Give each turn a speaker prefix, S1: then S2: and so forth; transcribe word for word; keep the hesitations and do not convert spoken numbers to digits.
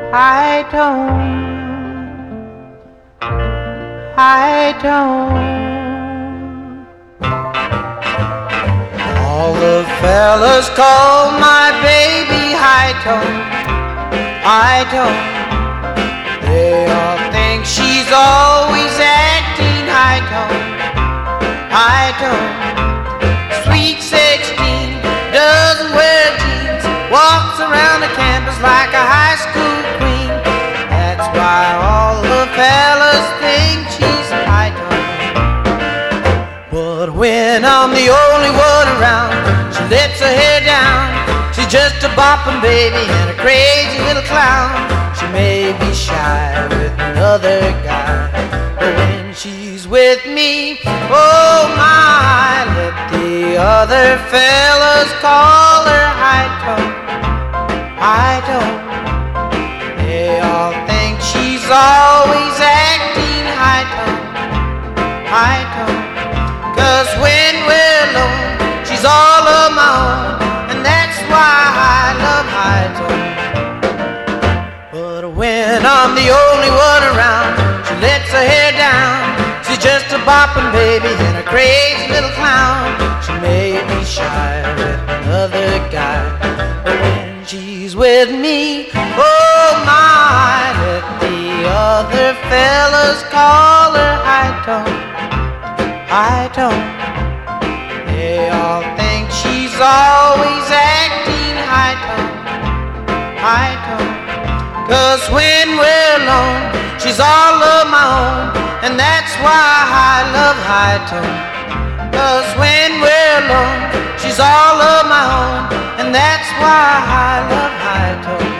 S1: I don't, I don't. All the fellas call my baby high tone. I don't. They all think she's always acting high tone. I don't. Sweet sixteen, doesn't wear jeans, walks around the campus like a high school queen. That's why all the fellas think she's high tone. But when I'm the only one around, she lets her hair down. She's just a boppin' baby and a crazy little clown. She may be shy with another guy, but when she's with me, oh my, let the other fellas call her high tone. I don't. They all think she's always acting high tone. High tone. Cause when we're alone, she's all of my own, and that's why I love high tone. But when I'm the only one around, she lets her hair down. She's just a boppin' baby and a crazy little clown. She may be shy with another guy, but when she's with me, oh my, let the other fellas call her high tone. High tone. They all think she's always acting high tone. High tone. Cause when we're alone, she's all of my own, and that's why I love high tone. Cause when we're alone, she's all of my own, and that's why I love high tone.